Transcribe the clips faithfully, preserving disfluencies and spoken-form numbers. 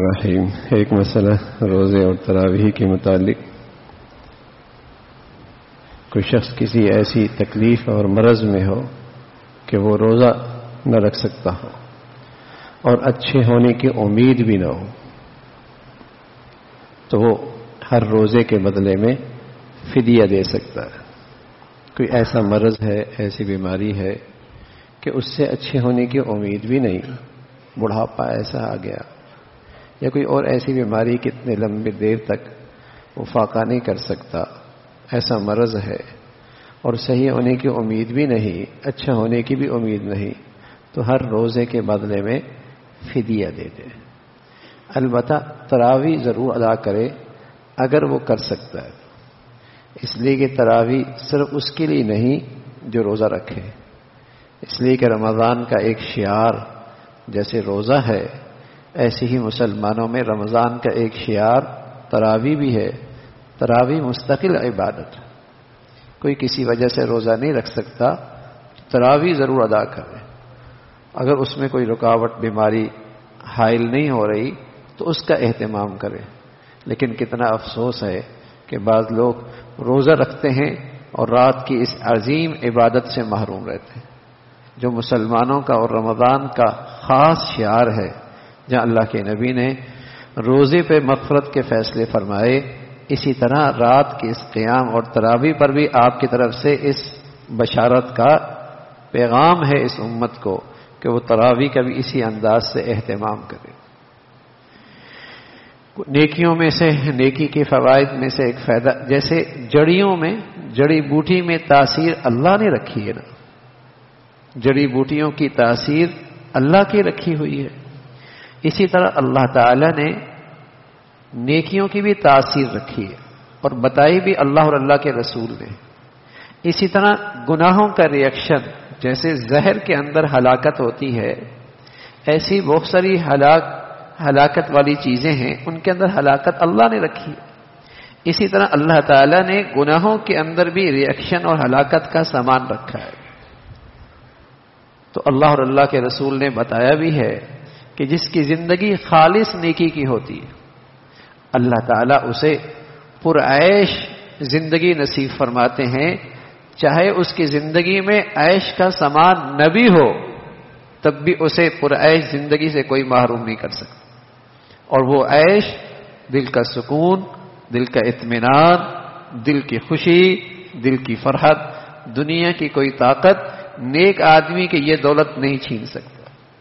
الرحیم. ایک مسئلہ روزے اور تراویح کے متعلق. کوئی شخص کسی ایسی تکلیف اور مرض میں ہو کہ وہ روزہ نہ رکھ سکتا ہو اور اچھے ہونے کی امید بھی نہ ہو، تو وہ ہر روزے کے بدلے میں فدیہ دے سکتا ہے. کوئی ایسا مرض ہے، ایسی بیماری ہے کہ اس سے اچھے ہونے کی امید بھی نہیں، بڑھاپا ایسا آ گیا، یا کوئی اور ایسی بیماری کتنے لمبی دیر تک وہ فاقہ نہیں کر سکتا، ایسا مرض ہے اور صحیح ہونے کی امید بھی نہیں، اچھا ہونے کی بھی امید نہیں، تو ہر روزے کے بدلے میں فدیہ دے دے. البتہ تراویح ضرور ادا کرے اگر وہ کر سکتا ہے، اس لیے کہ تراویح صرف اس کے لیے نہیں جو روزہ رکھے، اس لیے کہ رمضان کا ایک شعار جیسے روزہ ہے، ایسے ہی مسلمانوں میں رمضان کا ایک شعار تراویح بھی ہے. تراویح مستقل عبادت، کوئی کسی وجہ سے روزہ نہیں رکھ سکتا، تراویح ضرور ادا کرے. اگر اس میں کوئی رکاوٹ، بیماری حائل نہیں ہو رہی تو اس کا اہتمام کرے. لیکن کتنا افسوس ہے کہ بعض لوگ روزہ رکھتے ہیں اور رات کی اس عظیم عبادت سے محروم رہتے ہیں جو مسلمانوں کا اور رمضان کا خاص شعار ہے، جہاں اللہ کے نبی نے روزے پہ مغفرت کے فیصلے فرمائے، اسی طرح رات کے اس قیام اور تراویح پر بھی آپ کی طرف سے اس بشارت کا پیغام ہے اس امت کو کہ وہ تراویح کا بھی اسی انداز سے اہتمام کرے. نیکیوں میں سے، نیکی کے فوائد میں سے ایک فائدہ، جیسے جڑیوں میں، جڑی بوٹی میں تاثیر اللہ نے رکھی ہے نا، جڑی بوٹیوں کی تاثیر اللہ کی رکھی ہوئی ہے، اسی طرح اللہ تعالی نے نیکیوں کی بھی تاثیر رکھی ہے اور بتائی بھی اللہ اور اللہ کے رسول نے. اسی طرح گناہوں کا ریئیکشن، جیسے زہر کے اندر ہلاکت ہوتی ہے، ایسی بہت ساری ہلاک ہلاکت والی چیزیں ہیں، ان کے اندر ہلاکت اللہ نے رکھی ہے. اسی طرح اللہ تعالی نے گناہوں کے اندر بھی ریئیکشن اور ہلاکت کا سامان رکھا ہے. تو اللہ اور اللہ کے رسول نے بتایا بھی ہے کہ جس کی زندگی خالص نیکی کی ہوتی ہے، اللہ تعالیٰ اسے پرعیش زندگی نصیب فرماتے ہیں، چاہے اس کی زندگی میں عیش کا سامان نہ بھی ہو تب بھی اسے پرعیش زندگی سے کوئی محروم نہیں کر سکتا. اور وہ عیش دل کا سکون، دل کا اطمینان، دل کی خوشی، دل کی فرحت، دنیا کی کوئی طاقت نیک آدمی کی یہ دولت نہیں چھین سکتا.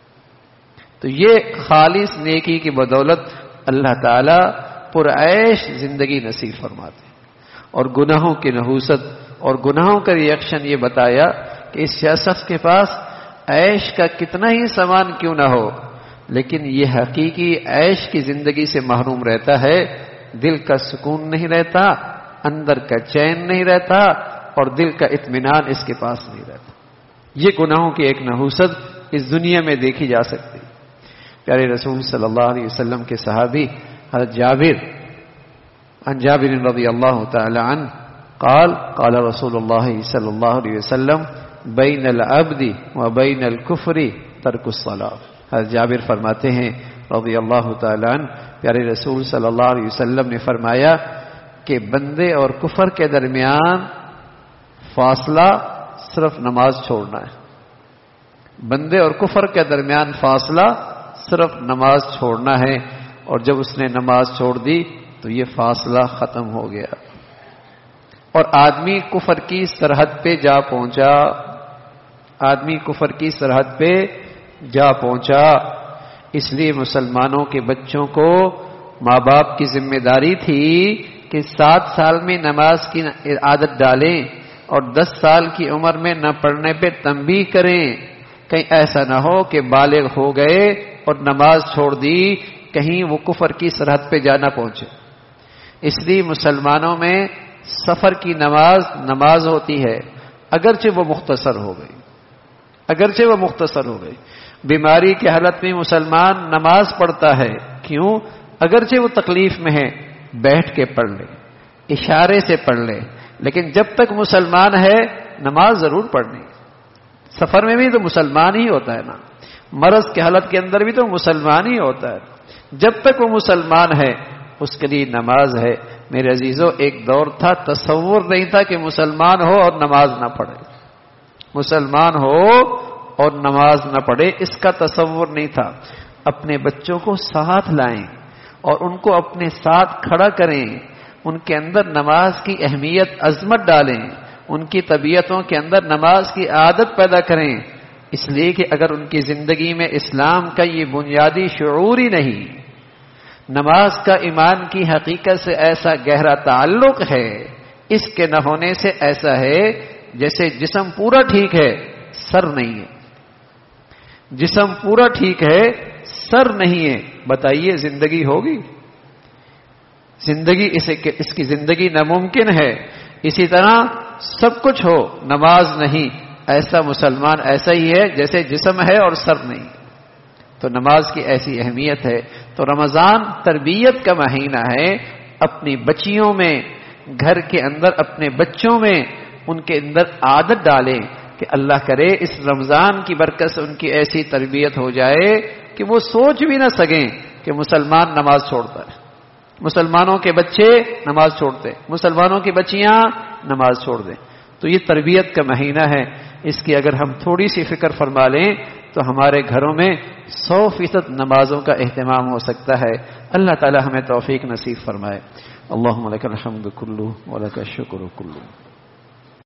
تو یہ خالص نیکی کی بدولت اللہ تعالی پرعیش زندگی نصیب فرماتے ہیں. اور گناہوں کی نحوست اور گناہوں کا ریئیکشن یہ بتایا کہ اس شخص کے پاس عیش کا کتنا ہی سامان کیوں نہ ہو، لیکن یہ حقیقی عیش کی زندگی سے محروم رہتا ہے، دل کا سکون نہیں رہتا، اندر کا چین نہیں رہتا اور دل کا اطمینان اس کے پاس نہیں رہتا. یہ گناہوں کی ایک نحوست اس دنیا میں دیکھی جا سکتی. پیارے رسول صلی اللہ علیہ وسلم کے صحابی حضرت جابر عن جابر رضی اللہ تعالی عنہ قال قال رسول اللہ صلی اللہ علیہ وسلم بین العبد و بین الکفر ترک الصلاۃ. حضرت جابر فرماتے ہیں رضی اللہ تعالی عنہ، پیارے رسول صلی اللہ علیہ وسلم نے فرمایا کہ بندے اور کفر کے درمیان فاصلہ صرف نماز چھوڑنا ہے. بندے اور کفر کے درمیان فاصلہ صرف نماز چھوڑنا ہے، اور جب اس نے نماز چھوڑ دی تو یہ فاصلہ ختم ہو گیا اور آدمی کفر کی سرحد پہ جا پہنچا. آدمی کفر کی سرحد پہ جا پہنچا. اس لیے مسلمانوں کے بچوں کو ماں باپ کی ذمہ داری تھی کہ سات سال میں نماز کی عادت ڈالیں اور دس سال کی عمر میں نہ پڑھنے پہ تنبیہ کریں. کہیں ایسا نہ ہو کہ بالغ ہو گئے اور نماز چھوڑ دی، کہیں وہ کفر کی سرحد پہ جانا پہنچے. اس لیے مسلمانوں میں سفر کی نماز نماز ہوتی ہے، اگرچہ وہ مختصر ہو گئی، اگرچہ وہ مختصر ہو گئی. بیماری کی حالت میں مسلمان نماز پڑھتا ہے، کیوں؟ اگرچہ وہ تکلیف میں ہے، بیٹھ کے پڑھ لے، اشارے سے پڑھ لے، لیکن جب تک مسلمان ہے نماز ضرور پڑھنی. سفر میں بھی تو مسلمان ہی ہوتا ہے نا، مرض کی حالت کے اندر بھی تو مسلمان ہی ہوتا ہے. جب تک وہ مسلمان ہے اس کے لیے نماز ہے. میرے عزیزوں، ایک دور تھا تصور نہیں تھا کہ مسلمان ہو اور نماز نہ پڑھے، مسلمان ہو اور نماز نہ پڑھے، اس کا تصور نہیں تھا. اپنے بچوں کو ساتھ لائیں اور ان کو اپنے ساتھ کھڑا کریں، ان کے اندر نماز کی اہمیت عظمت ڈالیں، ان کی طبیعتوں کے اندر نماز کی عادت پیدا کریں. اس لیے کہ اگر ان کی زندگی میں اسلام کا یہ بنیادی شعور ہی نہیں، نماز کا ایمان کی حقیقت سے ایسا گہرا تعلق ہے، اس کے نہ ہونے سے ایسا ہے جیسے جسم پورا ٹھیک ہے سر نہیں ہے، جسم پورا ٹھیک ہے سر نہیں ہے. بتائیے زندگی ہوگی؟ زندگی اسے اس کی زندگی ناممکن ہے. اسی طرح سب کچھ ہو نماز نہیں، ایسا مسلمان ایسا ہی ہے جیسے جسم ہے اور سر نہیں. تو نماز کی ایسی اہمیت ہے. تو رمضان تربیت کا مہینہ ہے. اپنی بچیوں میں، گھر کے اندر اپنے بچوں میں ان کے اندر عادت ڈالیں کہ اللہ کرے اس رمضان کی برکت سے ان کی ایسی تربیت ہو جائے کہ وہ سوچ بھی نہ سکیں کہ مسلمان نماز چھوڑتا ہے. مسلمانوں کے بچے نماز چھوڑتے، مسلمانوں کی بچیاں نماز چھوڑ دیں. تو یہ تربیت کا مہینہ ہے. اس کی اگر ہم تھوڑی سی فکر فرما لیں تو ہمارے گھروں میں سو فیصد نمازوں کا اہتمام ہو سکتا ہے. اللہ تعالی ہمیں توفیق نصیب فرمائے. اللہم لک الحمد کلہ ولک الشکر کلہ.